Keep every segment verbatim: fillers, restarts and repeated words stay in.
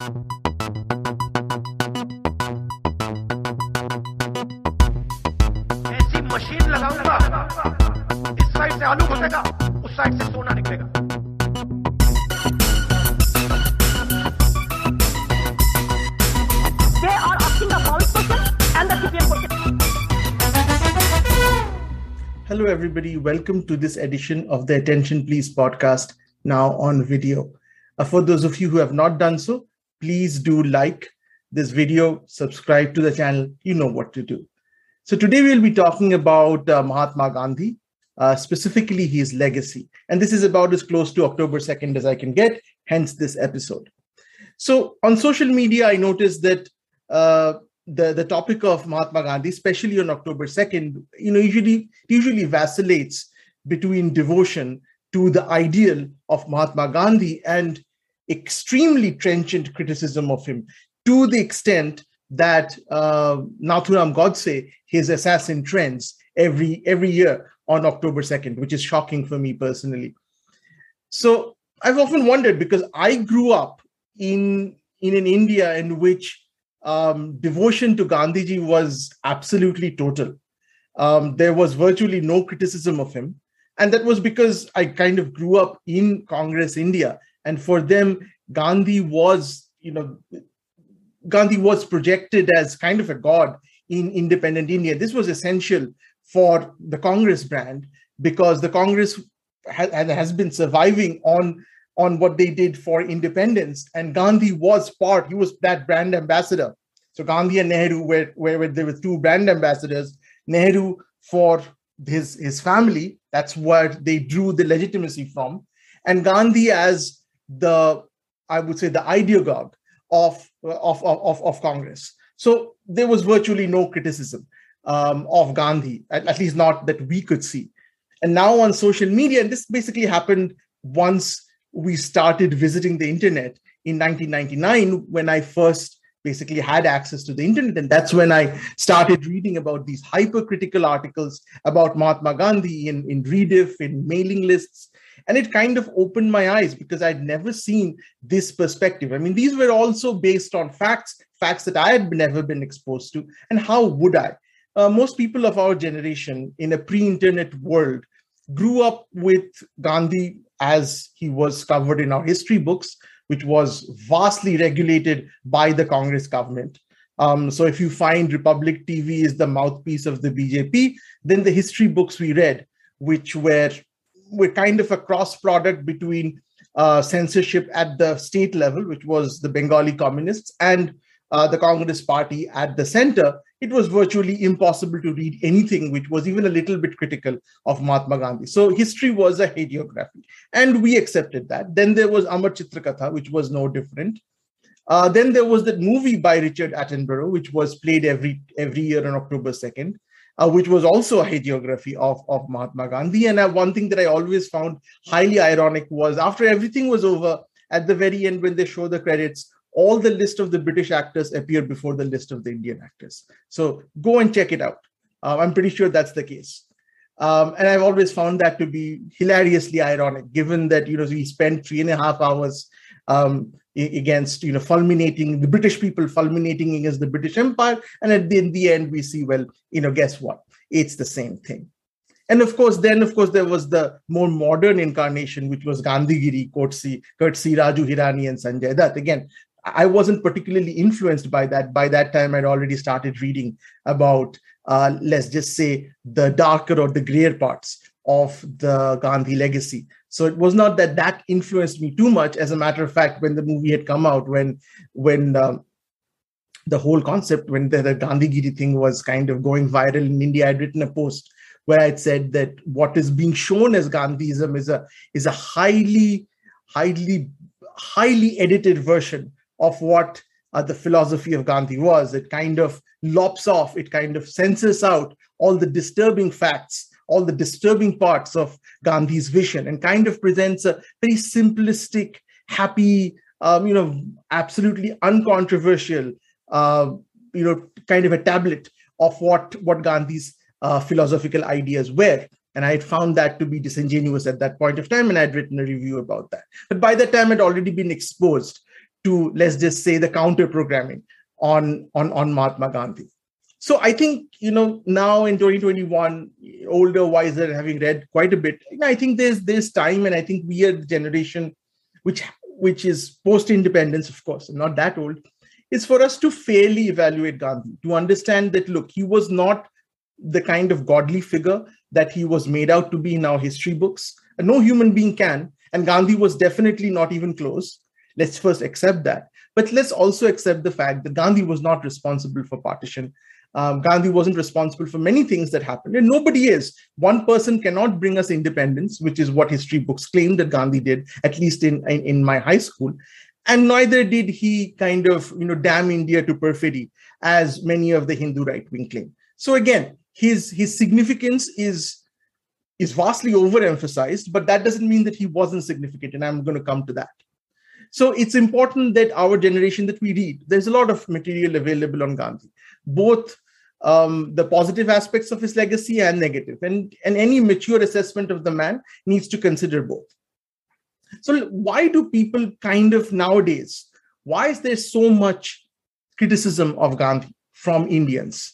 ऐसी मशीन लगाऊंगा, इस साइड से आलू घुसेगा, उस साइड से सोना निकलेगा। They are asking a false question and the C P M question. Hello, everybody. Welcome to this edition of the Attention Please podcast, now on video. Uh, for those of you who have not done so, please do like this video, subscribe to the channel. You know what to do. So today we'll be talking about uh, Mahatma Gandhi, uh, specifically his legacy. And this is about as close to October second as I can get, hence this episode. So on social media, I noticed that uh, the, the topic of Mahatma Gandhi, especially on October second, you know, usually, usually vacillates between devotion to the ideal of Mahatma Gandhi and extremely trenchant criticism of him, to the extent that uh, Nathuram Godse, his assassin, trends every every year on October second, which is shocking for me personally. So I've often wondered, because I grew up in, in an India in which um, devotion to Gandhiji was absolutely total. Um, there was virtually no criticism of him. And that was because I kind of grew up in Congress India. And for them, Gandhi was, you know, Gandhi was projected as kind of a god in independent India. This was essential for the Congress brand, because the Congress ha- has been surviving on, on what they did for independence. And Gandhi was part, he was that brand ambassador. So Gandhi and Nehru were, were there were two brand ambassadors. Nehru for his, his family, that's where they drew the legitimacy from. And Gandhi as the, I would say, the ideologue of, of, of, of Congress. So there was virtually no criticism um, of Gandhi, at, at least not that we could see. And now on social media, and this basically happened once we started visiting the internet in nineteen ninety-nine, when I first basically had access to the internet. And that's when I started reading about these hypercritical articles about Mahatma Gandhi in, in Rediff, in mailing lists. And it kind of opened my eyes, because I'd never seen this perspective. I mean, these were also based on facts, facts that I had never been exposed to. And how would I? Uh, most people of our generation in a pre-internet world grew up with Gandhi as he was covered in our history books, which was vastly regulated by the Congress government. Um, so if you find Republic T V is the mouthpiece of the B J P, then the history books we read, which were were kind of a cross product between uh, censorship at the state level, which was the Bengali communists, and uh, the Congress party at the center, it was virtually impossible to read anything which was even a little bit critical of Mahatma Gandhi. So history was a hagiography, and we accepted that. Then there was Amar Chitrakatha, which was no different. Uh, then there was that movie by Richard Attenborough, which was played every every year on October second. Uh, which was also a hagiography of, of Mahatma Gandhi. And uh, one thing that I always found highly ironic was, after everything was over, at the very end, when they show the credits, all the list of the British actors appear before the list of the Indian actors. So go and check it out. Uh, I'm pretty sure that's the case. Um, and I've always found that to be hilariously ironic, given that, you know, we spent three and a half hours um, against, you know, fulminating the British people, fulminating against the British Empire. And at the, in the end, we see, well, you know, guess what? It's the same thing. And of course, then, of course, there was the more modern incarnation, which was Gandhigiri, courtesy, courtesy Raju Hirani and Sanjay Dutt. Again, I wasn't particularly influenced by that. By that time, I'd already started reading about, uh, let's just say, the darker or the grayer parts of the Gandhi legacy. So it was not that that influenced me too much. As a matter of fact, when the movie had come out, when when um, the whole concept, when the, the Gandhigiri thing was kind of going viral in India, I'd written a post where I'd said that what is being shown as Gandhism is a is a highly, highly, highly edited version of what uh, the philosophy of Gandhi was. It kind of lops off, it kind of censors out all the disturbing facts, all the disturbing parts of Gandhi's vision, and kind of presents a very simplistic, happy, um, you know, absolutely uncontroversial, uh, you know, kind of a tablet of what, what Gandhi's uh, philosophical ideas were. And I had found that to be disingenuous at that point of time, and I had written a review about that. But by that time, I'd already been exposed to, let's just say, the counter programming on, on, on Mahatma Gandhi. So I think, you know, now in twenty twenty-one, older, wiser, having read quite a bit, I think there's there's time, and I think we are the generation which which is post-independence, of course, I'm not that old, is for us to fairly evaluate Gandhi, to understand that, look, he was not the kind of godly figure that he was made out to be in our history books. No human being can, and Gandhi was definitely not even close. Let's first accept that. But let's also accept the fact that Gandhi was not responsible for partition. Um, Gandhi wasn't responsible for many things that happened, and nobody is. One person cannot bring us independence, which is what history books claim that Gandhi did, at least in, in, in my high school. And neither did he kind of, you know, damn India to perfidy, as many of the Hindu right wing claim. So again, his, his significance is, is vastly overemphasized, but that doesn't mean that he wasn't significant, and I'm going to come to that. So it's important that our generation, that we read, there's a lot of material available on Gandhi, both um, the positive aspects of his legacy and negative. And, and any mature assessment of the man needs to consider both. So why do people kind of nowadays, why is there so much criticism of Gandhi from Indians?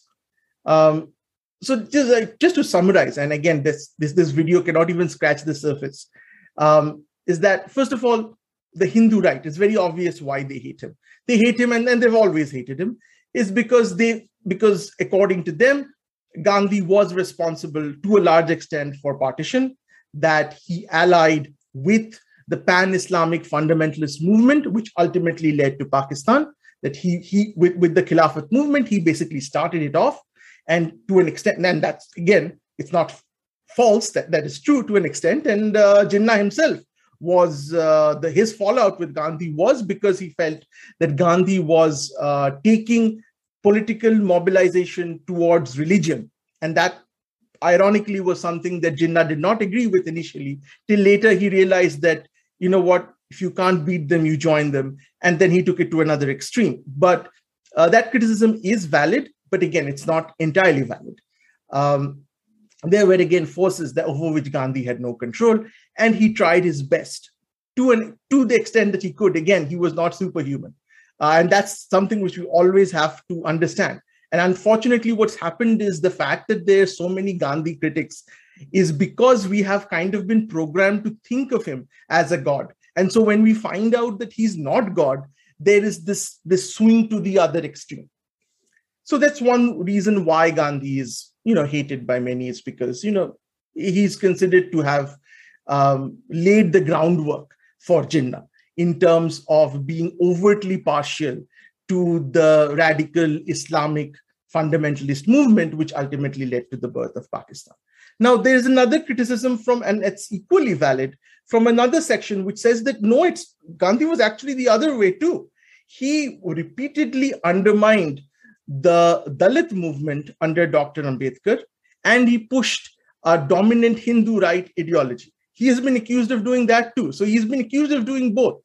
Um, so just, uh, just to summarize, and again, this, this, this video cannot even scratch the surface, um, is that, first of all, the Hindu right, it's very obvious why they hate him. They hate him, and, and they've always hated him, is because they, because according to them, Gandhi was responsible to a large extent for partition, that he allied with the pan-Islamic fundamentalist movement, which ultimately led to Pakistan, that he, he with, with the Khilafat movement, he basically started it off. And to an extent, and that's, again, it's not false, that, that is true to an extent. And uh, Jinnah himself was, uh, the, his fallout with Gandhi was because he felt that Gandhi was uh, taking political mobilization towards religion. And that, ironically, was something that Jinnah did not agree with initially, till later he realized that, you know what, if you can't beat them, you join them. And then he took it to another extreme. But uh, that criticism is valid, but again, it's not entirely valid. Um, there were, again, forces that over which Gandhi had no control, and he tried his best to, an, to the extent that he could. Again, he was not superhuman. Uh, and that's something which we always have to understand. And unfortunately, what's happened is the fact that there are so many Gandhi critics is because we have kind of been programmed to think of him as a god. And so when we find out that he's not God, there is this, this swing to the other extreme. So that's one reason why Gandhi is, you know, hated by many, is because, you know, he's considered to have um, laid the groundwork for Jinnah in terms of being overtly partial to the radical Islamic fundamentalist movement, which ultimately led to the birth of Pakistan. Now, there's another criticism from, and it's equally valid, from another section, which says that, no, it's Gandhi was actually the other way too. He repeatedly undermined the Dalit movement under Doctor Ambedkar, and he pushed a dominant Hindu right ideology. He has been accused of doing that too. So he's been accused of doing both.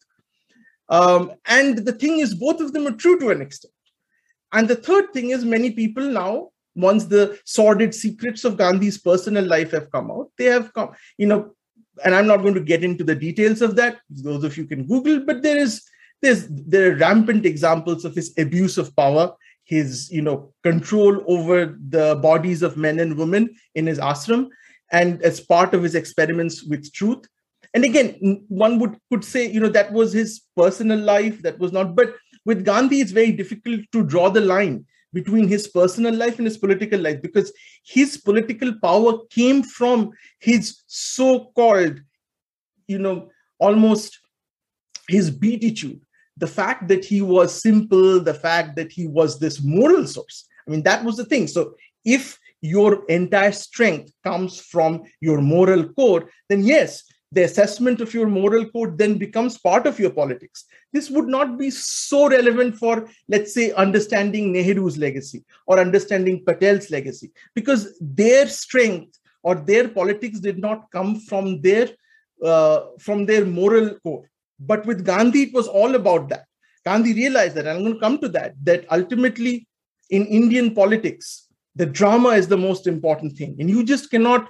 Um, and the thing is, both of them are true to an extent. And the third thing is, many people now, once the sordid secrets of Gandhi's personal life have come out, they have come, you know, and I'm not going to get into the details of that. Those of you can Google, but there is, there's, there are rampant examples of his abuse of power, his, you know, control over the bodies of men and women in his ashram, and as part of his experiments with truth. And again, one would could say, you know, that was his personal life, that was not, but with Gandhi, it's very difficult to draw the line between his personal life and his political life, because his political power came from his so-called, you know, almost his beatitude. The fact that he was simple, the fact that he was this moral source. I mean, that was the thing. So if your entire strength comes from your moral core, then yes, the assessment of your moral code then becomes part of your politics. This would not be so relevant for, let's say, understanding Nehru's legacy or understanding Patel's legacy, because their strength or their politics did not come from their, uh, from their moral core. But with Gandhi, it was all about that. Gandhi realized that, and I'm going to come to that, that ultimately in Indian politics, the drama is the most important thing. And you just cannot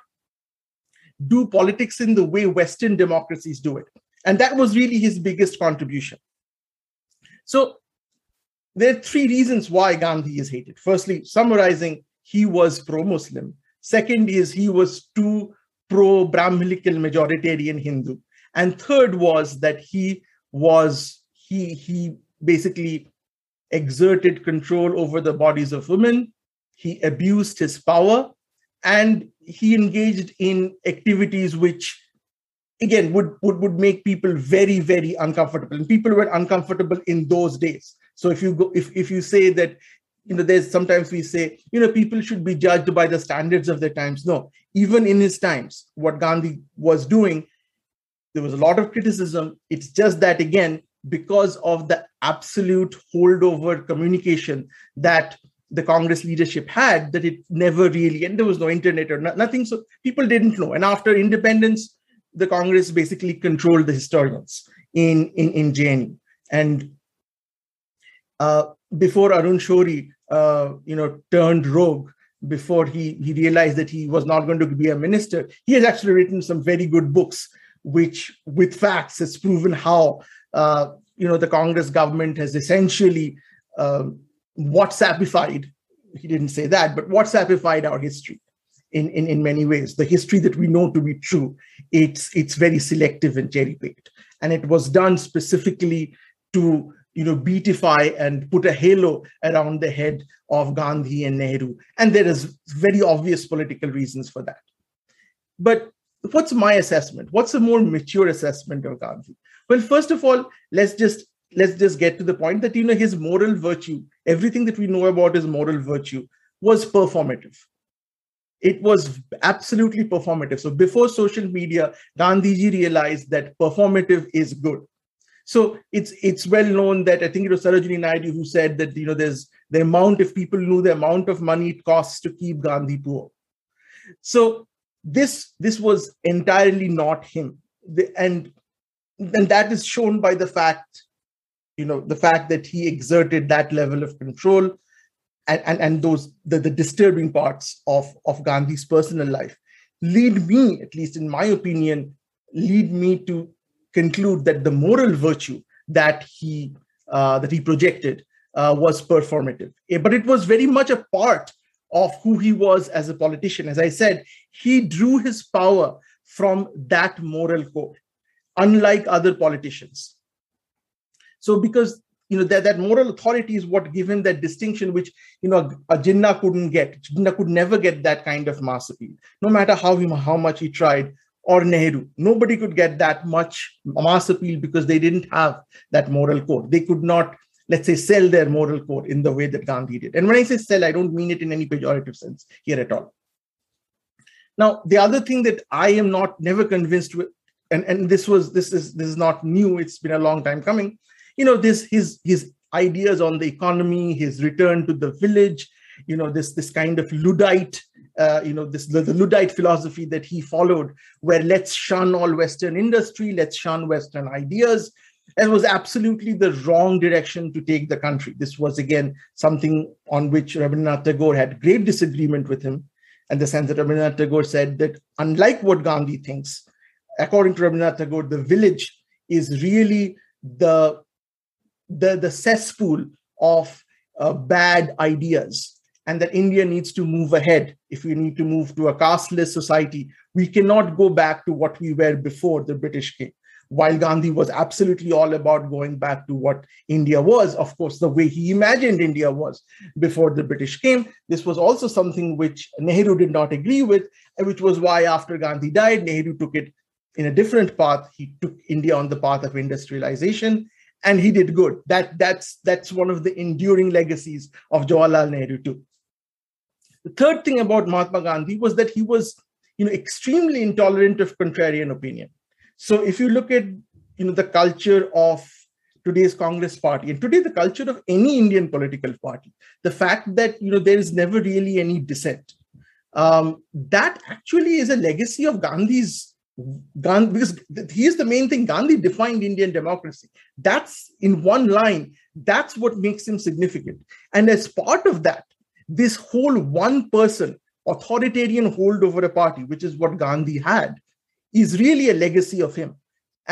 do politics in the way Western democracies do it. And that was really his biggest contribution. So there are three reasons why Gandhi is hated. Firstly, summarizing, he was pro-Muslim. Second is he was too pro-Brahminical majoritarian Hindu. And third was that he was, he, he basically exerted control over the bodies of women. He abused his power, and he engaged in activities which, again, would, would, would make people very, very uncomfortable. And people were uncomfortable in those days. So if you go, if, if you say that, you know, there's sometimes we say, you know, people should be judged by the standards of their times. No, even in his times, what Gandhi was doing, there was a lot of criticism. It's just that, again, because of the absolute holdover communication that the Congress leadership had, that it never really, and there was no internet or no, nothing. So people didn't know. And after independence, the Congress basically controlled the historians in, in, in J N U. And uh, before Arun Shourie, uh, you know, turned rogue, before he, he realized that he was not going to be a minister, he has actually written some very good books, which with facts has proven how, uh, you know, the Congress government has essentially uh, WhatsAppified, he didn't say that, but WhatsAppified our history in, in, in many ways. The history that we know to be true, it's, it's very selective and cherry-picked. And it was done specifically to, you know, beautify and put a halo around the head of Gandhi and Nehru. And there is very obvious political reasons for that. But what's my assessment? What's a more mature assessment of Gandhi? Well, first of all, let's just let's just get to the point that, you know, his moral virtue, everything that we know about his moral virtue was performative. It was absolutely performative. So before social media, Gandhiji realized that performative is good. So it's it's well known that, I think it was Sarojini Naidu who said that, you know, there's the amount, if people knew the amount of money it costs to keep Gandhi poor. So this, this was entirely not him. The, and, and that is shown by the fact, you know, the fact that he exerted that level of control, and, and, and those, the, the disturbing parts of, of Gandhi's personal life lead me, at least in my opinion, lead me to conclude that the moral virtue that he uh, that he projected uh, was performative. But it was very much a part of who he was as a politician. As I said, he drew his power from that moral code, unlike other politicians. So because, you know, that, that moral authority is what gave him that distinction, which, you know, a Jinnah couldn't get. Jinnah could never get that kind of mass appeal, no matter how, he, how much he tried. Or Nehru, nobody could get that much mass appeal because they didn't have that moral code. They could not, let's say, sell their moral code in the way that Gandhi did. And when I say sell, I don't mean it in any pejorative sense here at all. Now, the other thing that I am not never convinced with, and, and this was this is this is not new, it's been a long time coming, you know, this his his ideas on the economy, his return to the village, you know, this this kind of Luddite, uh, you know, this the, the Luddite philosophy that he followed, where let's shun all Western industry, let's shun Western ideas. It was absolutely the wrong direction to take the country. This was, again, something on which Rabindranath Tagore had great disagreement with him, in the sense that Rabindranath Tagore said that, unlike what Gandhi thinks, according to Rabindranath Tagore, the village is really the, the, the cesspool of uh, bad ideas, and that India needs to move ahead. If we need to move to a casteless society, we cannot go back to what we were before the British came. While Gandhi was absolutely all about going back to what India was, of course, the way he imagined India was before the British came, this was also something which Nehru did not agree with, and which was why after Gandhi died, Nehru took it in a different path. He took India on the path of industrialization, and he did good. That, that's, that's one of the enduring legacies of Jawaharlal Nehru too. The third thing about Mahatma Gandhi was that he was, you know, extremely intolerant of contrarian opinion. So if you look at, you know, the culture of today's Congress party, and today the culture of any Indian political party, the fact that, you know, there is never really any dissent, um, that actually is a legacy of Gandhi's, Gandhi, because he is the main thing. Gandhi defined Indian democracy. That's in one line. That's what makes him significant. And as part of that, this whole one person authoritarian hold over a party, which is what Gandhi had, is really a legacy of him. And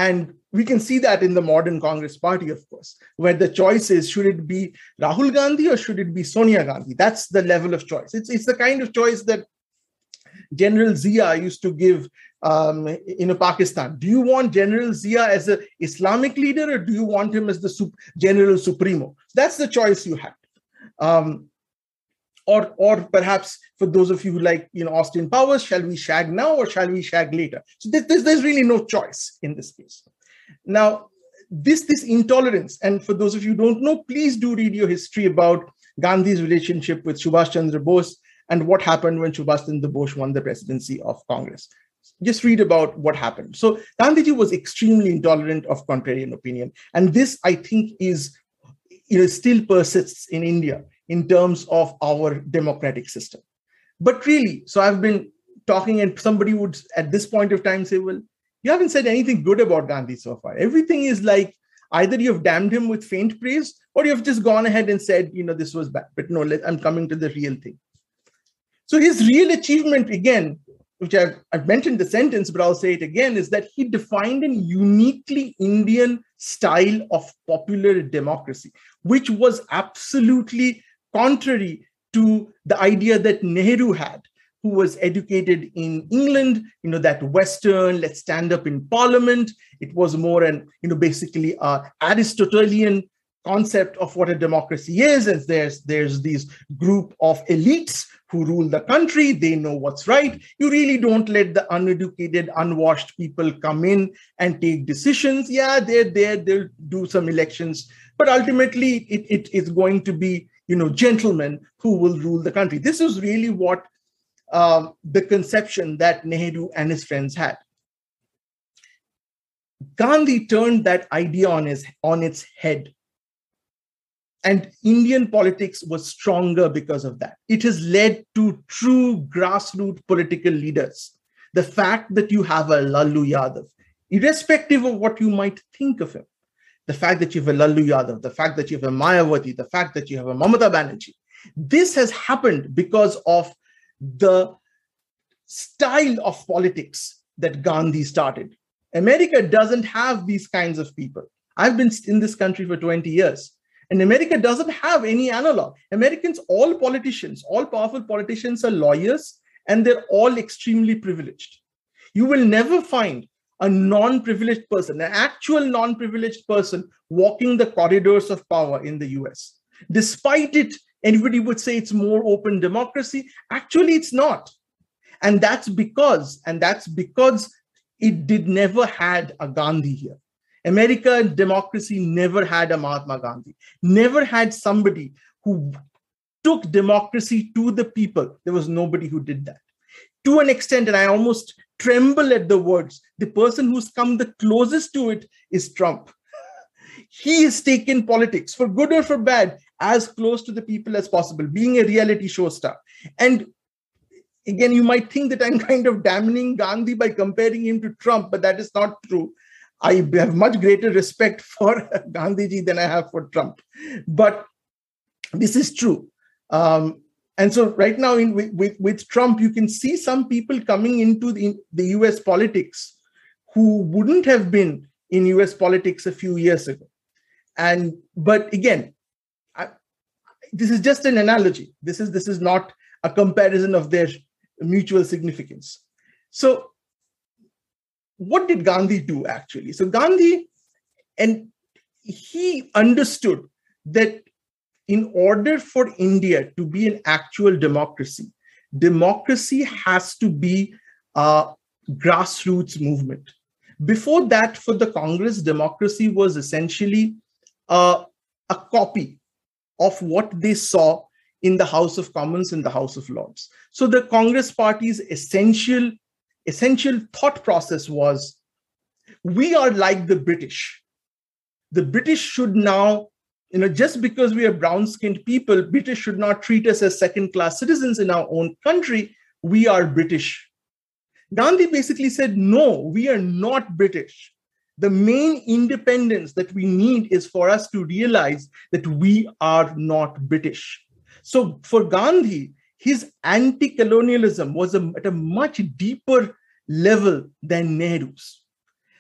we can see that in the modern Congress party, of course, where the choice is, should it be Rahul Gandhi or should it be Sonia Gandhi? That's the level of choice. It's, it's the kind of choice that General Zia used to give um, in Pakistan. Do you want General Zia as an Islamic leader, or do you want him as the sup- General Supremo? That's the choice you had. Um, or, or perhaps for those of you who like, you know, Austin Powers, shall we shag now or shall we shag later? So there's, there's really no choice in this case. Now, this, this intolerance, and for those of you who don't know, please do read your history about Gandhi's relationship with Subhash Chandra Bose and what happened when Subhash Chandra Bose won the presidency of Congress. Just read about what happened. So Gandhiji was extremely intolerant of contrarian opinion. And this, I think, is, you know, still persists in India in terms of our democratic system. But really, so I've been talking, and somebody would at this point of time say, well, you haven't said anything good about Gandhi so far. Everything is like, either you've damned him with faint praise, or you've just gone ahead and said, you know, this was bad. But no, let, I'm coming to the real thing. So his real achievement, again, which I've, I've mentioned the sentence, but I'll say it again, is that he defined a uniquely Indian style of popular democracy, which was absolutely contrary to the idea that Nehru had, who was educated in England, you know, that Western, let's stand up in parliament. It was more an, you know, basically a Aristotelian concept of what a democracy is. And there's, there's these group of elites who rule the country. They know what's right. You really don't let the uneducated, unwashed people come in and take decisions. Yeah, they're there, they'll do some elections, but ultimately it, it is going to be, you know, gentlemen who will rule the country. This is really what um, the conception that Nehru and his friends had. Gandhi turned that idea on, his, on its head. And Indian politics was stronger because of that. It has led to true grassroots political leaders. The fact that you have a Lalu Yadav, irrespective of what you might think of him, the fact that you have a Lalu Yadav, the fact that you have a Mayawati, the fact that you have a Mamata Banerjee, this has happened because of the style of politics that Gandhi started. America doesn't have these kinds of people. I've been in this country for twenty years. And America doesn't have any analog. Americans, all politicians, all powerful politicians are lawyers, and they're all extremely privileged. You will never find a non-privileged person, an actual non-privileged person walking the corridors of power in the U S. Despite it, anybody would say it's more open democracy. Actually, it's not. And that's because, and that's because it did never had a Gandhi here. America, democracy never had a Mahatma Gandhi, never had somebody who took democracy to the people. There was nobody who did that. To an extent, and I almost tremble at the words, the person who's come the closest to it is Trump. He has taken politics, for good or for bad, as close to the people as possible, being a reality show star. And again, you might think that I'm kind of damning Gandhi by comparing him to Trump, but that is not true. I have much greater respect for Gandhiji than I have for Trump. But this is true. Um, and so right now in, with, with Trump, you can see some people coming into the, the U S politics who wouldn't have been in U S politics a few years ago. And but again, I, this is just an analogy. This is, this is not a comparison of their mutual significance. So what did Gandhi do actually? So Gandhi, and he understood that in order for India to be an actual democracy, democracy has to be a grassroots movement. Before that, for the Congress, democracy was essentially a, a copy of what they saw in the House of Commons and the House of Lords. So the Congress party's essential essential thought process was, we are like the British. The British should now, you know, just because we are brown-skinned people, British should not treat us as second-class citizens in our own country. We are British. Gandhi basically said, no, we are not British. The main independence that we need is for us to realize that we are not British. So for Gandhi, his anti-colonialism was a, at a much deeper level than Nehru's.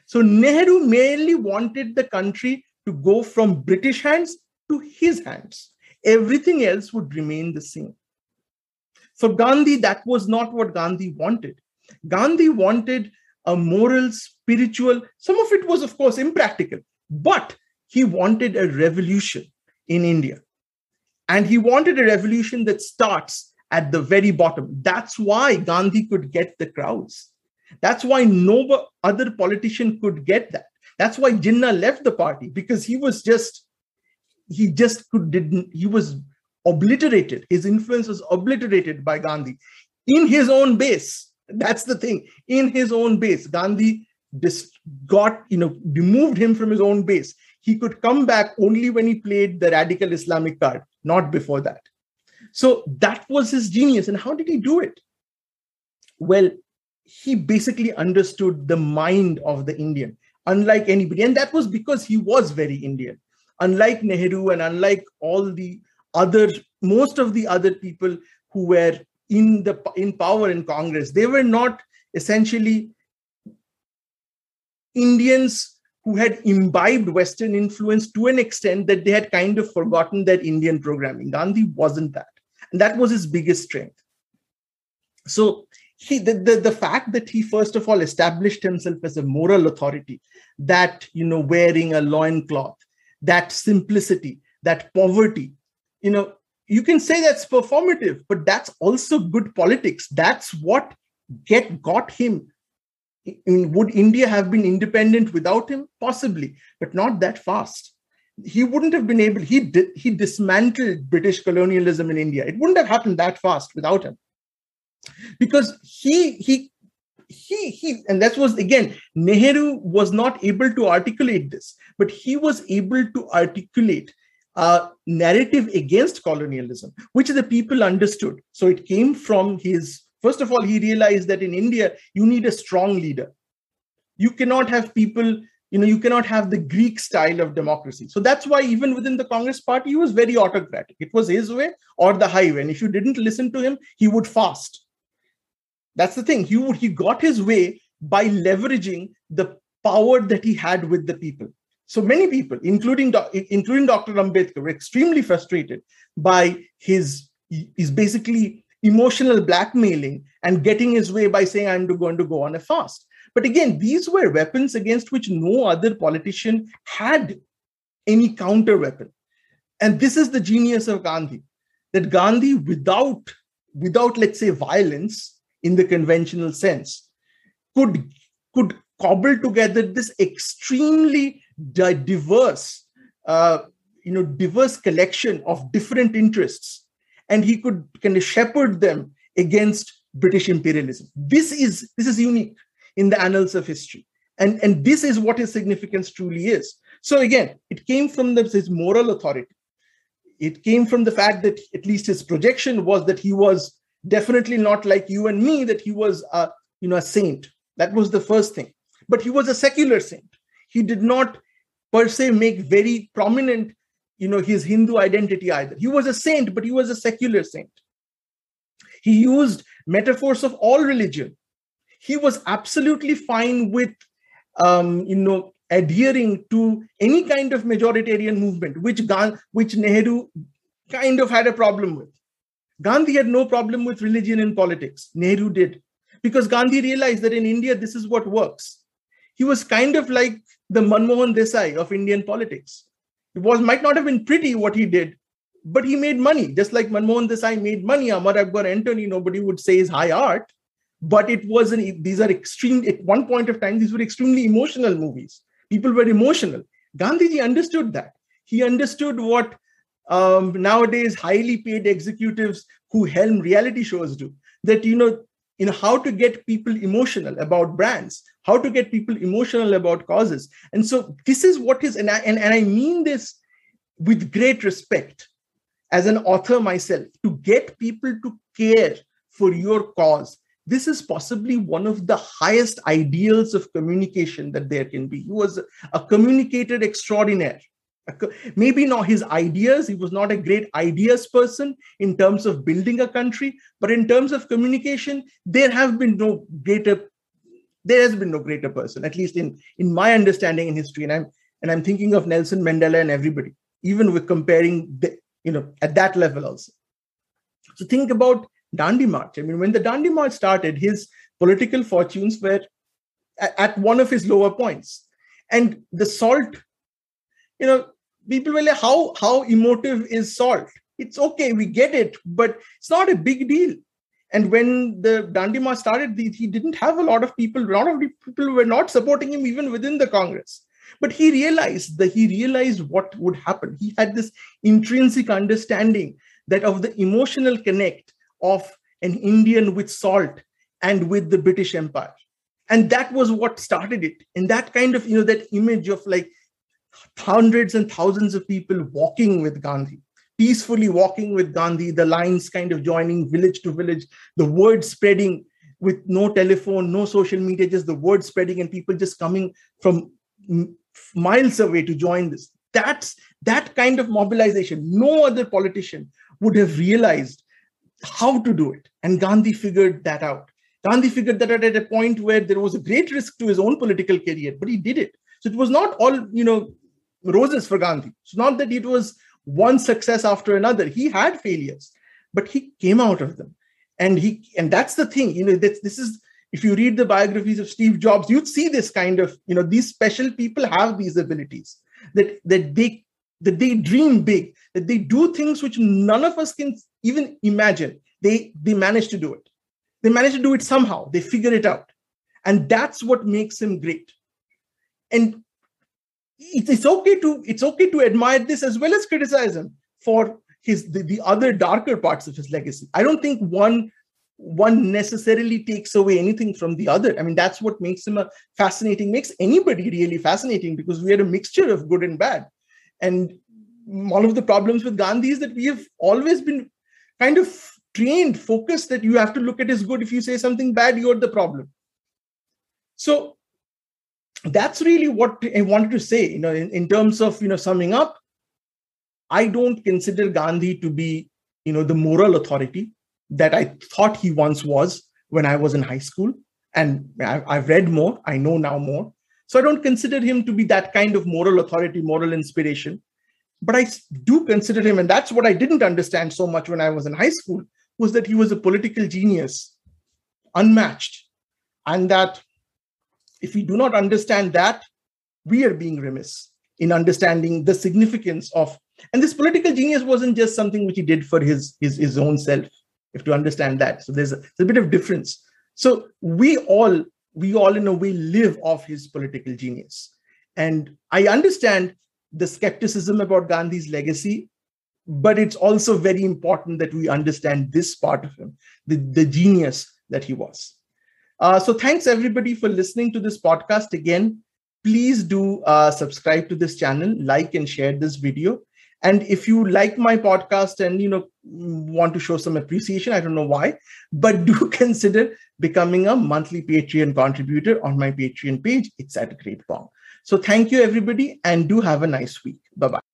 So Nehru merely wanted the country to go from British hands to his hands. Everything else would remain the same. For Gandhi, that was not what Gandhi wanted. Gandhi wanted a moral, spiritual, some of it was, of course, impractical, but he wanted a revolution in India. And he wanted a revolution that starts at the very bottom. That's why Gandhi could get the crowds. That's why no other politician could get that. That's why Jinnah left the party, because he was just, he just could, didn't, he was obliterated. His influence was obliterated by Gandhi in his own base. That's the thing. In his own base, Gandhi just got, you know, removed him from his own base. He could come back only when he played the radical Islamic card, not before that. So that was his genius. And how did he do it? Well, he basically understood the mind of the Indian, unlike anybody. And that was because he was very Indian. Unlike Nehru and unlike all the other, most of the other people who were in the in power in Congress, they were not essentially Indians who had imbibed Western influence to an extent that they had kind of forgotten their Indian programming. Gandhi wasn't that. And that was his biggest strength. So he, the, the, the fact that he, first of all, established himself as a moral authority, that, you know, wearing a loincloth, that simplicity, that poverty, you know, you can say that's performative, but that's also good politics. That's what get got him. I mean, would India have been independent without him? Possibly, but not that fast. He wouldn't have been able, he, di- he dismantled British colonialism in India. It wouldn't have happened that fast without him. Because he, he, he, he, and that was, again, Nehru was not able to articulate this, but he was able to articulate a narrative against colonialism, which the people understood. So it came from his, first of all, he realized that in India, you need a strong leader. You cannot have people, you know, you cannot have the Greek style of democracy. So that's why even within the Congress party, he was very autocratic. It was his way or the highway. And if you didn't listen to him, he would fast. That's the thing. He would, he got his way by leveraging the power that he had with the people. So many people, including, including Doctor Ambedkar, were extremely frustrated by his, his basically emotional blackmailing and getting his way by saying, I'm going to go on a fast. But again, these were weapons against which no other politician had any counter weapon. And this is the genius of Gandhi, that Gandhi, without, without, let's say, violence in the conventional sense, could, could cobble together this extremely diverse, uh, you know, diverse collection of different interests. And he could kind of shepherd them against British imperialism. This is, this is unique in the annals of history. And, and this is what his significance truly is. So again, it came from the, his moral authority. It came from the fact that at least his projection was that he was definitely not like you and me, that he was a, you know, a saint. That was the first thing. But he was a secular saint. He did not per se make very prominent, you know, his Hindu identity either. He was a saint, but he was a secular saint. He used metaphors of all religion. He was absolutely fine with, um, you know, adhering to any kind of majoritarian movement, which, Ga- which Nehru kind of had a problem with. Gandhi had no problem with religion in politics. Nehru did. Because Gandhi realized that in India, this is what works. He was kind of like the Manmohan Desai of Indian politics. It was, might not have been pretty what he did, but he made money. Just like Manmohan Desai made money, Amar Akbar Antony, nobody would say is high art. But it wasn't, these are extreme, at one point of time, these were extremely emotional movies. People were emotional. Gandhiji understood that. He understood what um, nowadays highly paid executives who helm reality shows do. That, you know, you know, how to get people emotional about brands, how to get people emotional about causes. And so this is what is, and I, and, and I mean this with great respect as an author myself, to get people to care for your cause. This is possibly one of the highest ideals of communication that there can be. He was a communicator extraordinaire. Maybe not his ideas, he was not a great ideas person in terms of building a country, but in terms of communication, there have been no greater there has been no greater person, at least in, in my understanding in history. And I'm and I'm thinking of Nelson Mandela and everybody, even with comparing, the, you know, at that level also. So think about Dandi March. I mean, when the Dandi March started, his political fortunes were at one of his lower points. And the SALT, you know, people were like, how, how emotive is SALT? It's okay, we get it, but it's not a big deal. And when the Dandi March started, he didn't have a lot of people, a lot of people were not supporting him even within the Congress. But he realized that he realized what would happen. He had this intrinsic understanding that of the emotional connect of an Indian with SALT and with the British Empire. And that was what started it. And that kind of, you know, that image of like hundreds and thousands of people walking with Gandhi, peacefully walking with Gandhi, the lines kind of joining village to village, the word spreading with no telephone, no social media, just the word spreading and people just coming from miles away to join this. That's that kind of mobilization. No other politician would have realized how to do it. And Gandhi figured that out. Gandhi figured that out at a point where there was a great risk to his own political career, but he did it. So it was not all, you know, roses for Gandhi. It's not that it was one success after another. He had failures, but he came out of them. And he, and that's the thing, you know, this, this is, if you read the biographies of Steve Jobs, you'd see this kind of, you know, these special people have these abilities that, that they, that they dream big, that they do things which none of us can even imagine. They, they manage to do it. They manage to do it somehow. They figure it out. And that's what makes him great. And it's okay to, it's okay to admire this as well as criticize him for his, the, the other darker parts of his legacy. I don't think one, one necessarily takes away anything from the other. I mean, that's what makes him a fascinating, makes anybody really fascinating, because we are a mixture of good and bad. And one of the problems with Gandhi is that we have always been kind of trained, focused that you have to look at as good. If you say something bad, you're the problem. So that's really what I wanted to say, you know, in, in terms of, you know, summing up. I don't consider Gandhi to be, you know, the moral authority that I thought he once was when I was in high school. And I, I've read more, I know now more. So I don't consider him to be that kind of moral authority, moral inspiration. But I do consider him, and that's what I didn't understand so much when I was in high school, was that he was a political genius, unmatched. And that if we do not understand that, we are being remiss in understanding the significance of, and this political genius wasn't just something which he did for his, his, his own self. You have to understand that. So there's a, there's a bit of difference. So we all, we all in a way live off his political genius. And I understand the skepticism about Gandhi's legacy, but it's also very important that we understand this part of him, the, the genius that he was. Uh, so thanks everybody for listening to this podcast. Again, please do uh, subscribe to this channel, like and share this video. And if you like my podcast and, you know, want to show some appreciation, I don't know why, but do consider becoming a monthly Patreon contributor on my Patreon page. It's at Great Bong. So thank you, everybody, and do have a nice week. Bye-bye.